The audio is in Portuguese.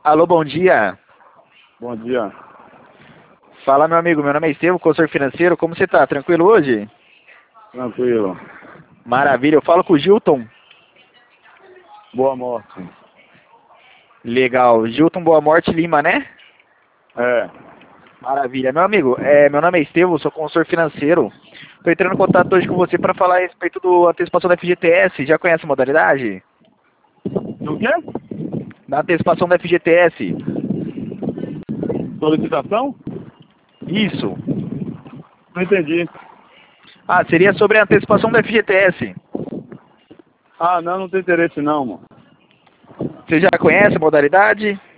Alô, bom dia. Bom dia. Fala, meu amigo. Meu nome é Estevam, consultor financeiro. Como você tá? Tranquilo hoje? Tranquilo. Maravilha. Eu falo com o Gilton. Boa morte. Legal. Gilton Boa Morte Lima, né? É. Maravilha. Meu amigo, meu nome é Estevam, sou consultor financeiro. Estou entrando em contato hoje com você para falar a respeito da antecipação da FGTS. Já conhece a modalidade? Do quê? Da antecipação da FGTS. Solicitação? Isso. Não entendi. Ah, seria sobre a antecipação da FGTS. Ah, não tem interesse não, mano. Você já conhece a modalidade?